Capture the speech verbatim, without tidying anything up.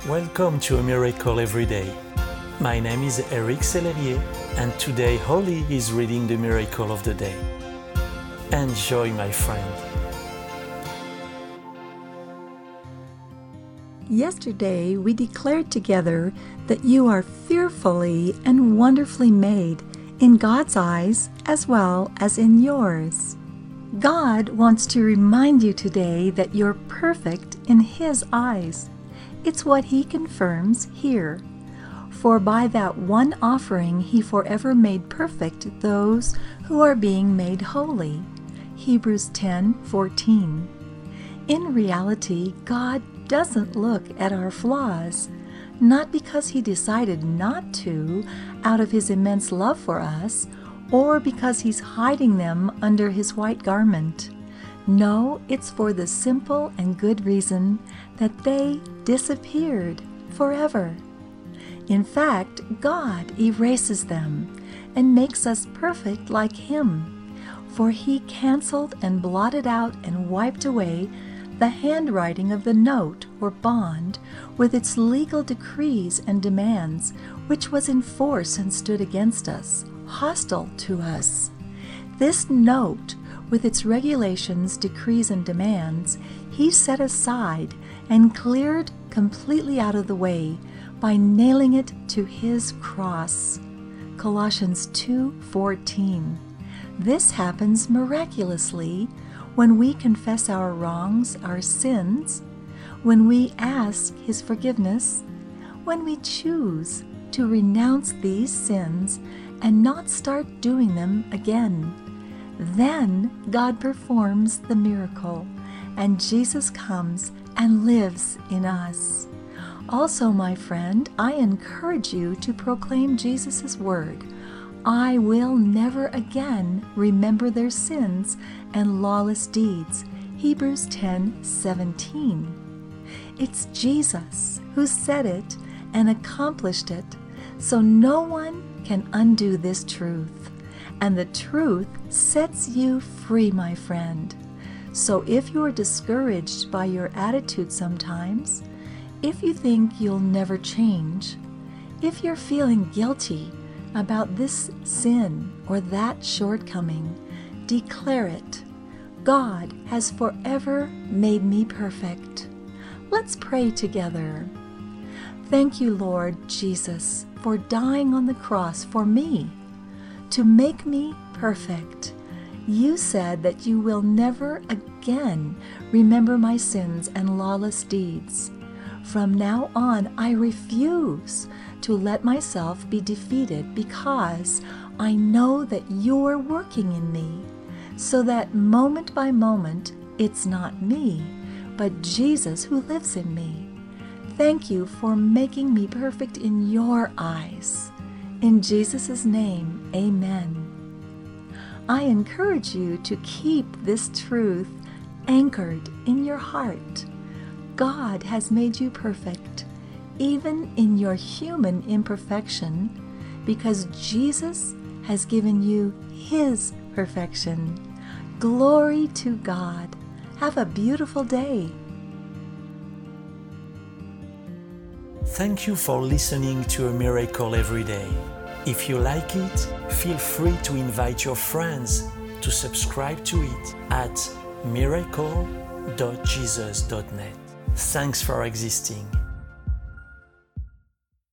Welcome to A Miracle Every Day. My name is Eric Sellelier, and today Holly is reading the Miracle of the Day. Enjoy, my friend. Yesterday we declared together that you are fearfully and wonderfully made in God's eyes as well as in yours. God wants to remind you today that you're perfect in His eyes. It's what He confirms here. For by that one offering He forever made perfect those who are being made holy. Hebrews ten fourteen. In reality, God doesn't look at our flaws, not because He decided not to out of His immense love for us, or because He's hiding them under His white garment. No, it's for the simple and good reason that they disappeared forever. In fact, God erases them and makes us perfect like Him, for He canceled and blotted out and wiped away the handwriting of the note or bond with its legal decrees and demands, which was in force and stood against us, hostile to us. This note, with its regulations, decrees, and demands, He set aside and cleared completely out of the way by nailing it to His cross. Colossians two fourteen. This happens miraculously when we confess our wrongs, our sins, when we ask His forgiveness, when we choose to renounce these sins and not start doing them again. Then God performs the miracle, and Jesus comes and lives in us. Also, my friend, I encourage you to proclaim Jesus' word. I will never again remember their sins and lawless deeds. Hebrews ten seventeen. It's Jesus who said it and accomplished it, so no one can undo this truth. And the truth sets you free, my friend. So if you are discouraged by your attitude sometimes, if you think you'll never change, if you're feeling guilty about this sin or that shortcoming, declare it. God has forever made me perfect. Let's pray together. Thank you, Lord Jesus, for dying on the cross for me, to make me perfect. You said that you will never again remember my sins and lawless deeds. From now on, I refuse to let myself be defeated because I know that you're working in me, so that moment by moment, it's not me, but Jesus who lives in me. Thank you for making me perfect in your eyes. In Jesus' name, amen. I encourage you to keep this truth anchored in your heart. God has made you perfect, even in your human imperfection, because Jesus has given you His perfection. Glory to God. Have a beautiful day. Thank you for listening to A Miracle Every Day. If you like it, feel free to invite your friends to subscribe to it at miracle dot jesus dot net. Thanks for existing.